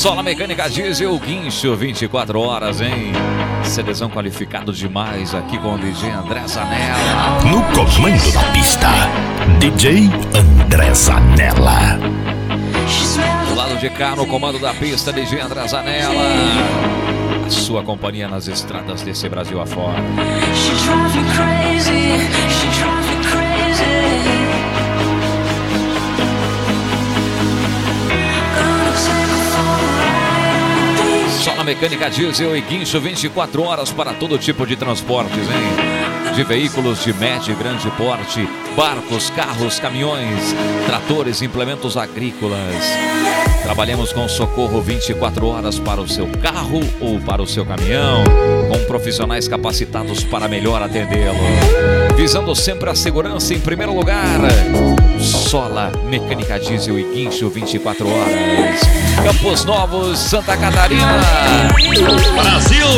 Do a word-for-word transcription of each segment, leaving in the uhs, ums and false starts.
Sola Mecânica Diesel, guincho vinte e quatro horas, hein? Cedezão qualificado demais aqui com o D J André Zanella. No comando da pista, D J André Zanella. Do lado de cá, no comando da pista, D J André Zanella. A sua companhia nas estradas desse Brasil afora. Sola Mecânica Diesel e guincho vinte e quatro horas para todo tipo de transportes, hein? De veículos de médio e grande porte, barcos, carros, caminhões, tratores, implementos agrícolas. Trabalhamos com socorro vinte e quatro horas para o seu carro ou para o seu caminhão, com profissionais capacitados para melhor atendê-lo. Visando sempre a segurança em primeiro lugar. Sola Mecânica Diesel e guincho vinte e quatro horas. Campos Novos, Santa Catarina. Brasil!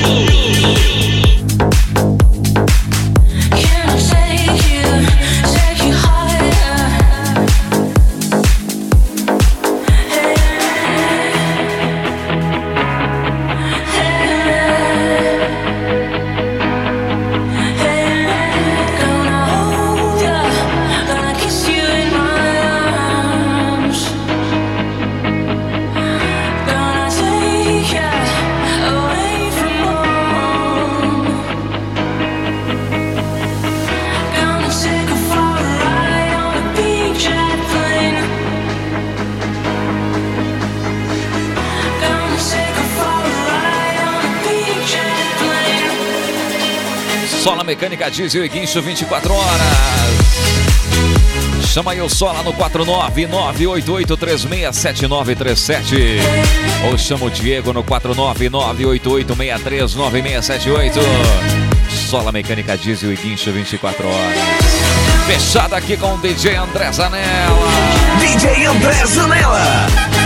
Sola Mecânica Diesel e guincho vinte e quatro horas. Chama aí o Sola no quatro nove nove oito oito três seis sete nove três sete. Ou chama o Diego no quatro nove nove oito oito seis três nove seis sete oito. Sola Mecânica Diesel e guincho vinte e quatro horas. Fechado aqui com o D J André Zanella. D J André Zanella.